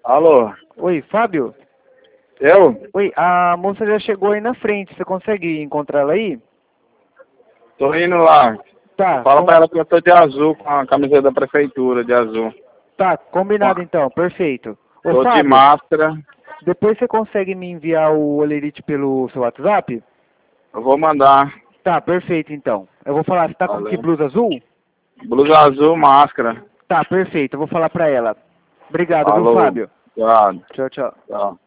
Alô? Oi, Fábio? Eu? Oi, a moça já chegou aí na frente. Você consegue encontrar ela aí? Tô indo lá. Tá, Fala pra ela que eu tô de azul, com a camiseta da prefeitura, de azul. tá, combinado então, perfeito. Ô, Tô de Fábio, máscara. depois você consegue me enviar o olerite pelo seu WhatsApp? Eu vou mandar. Tá, perfeito então. Eu vou falar, você tá com que Valeu. blusa azul? Blusa azul, máscara. Tá, perfeito, eu vou falar pra ela. Obrigado, viu, Falou. Fábio? Tchau. Tchau, tchau. Tchau.